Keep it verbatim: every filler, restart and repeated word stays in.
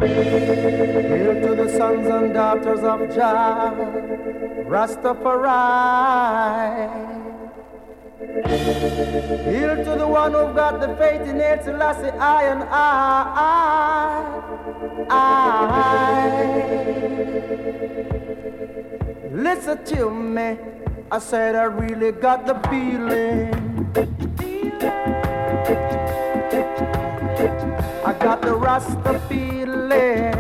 Hail to the sons and daughters of Jah, Rastafari. Hail to the one who've got the faith in it, Selassie, I and I, I. Listen to me, I said I really got the feeling. I got the Rasta feeling.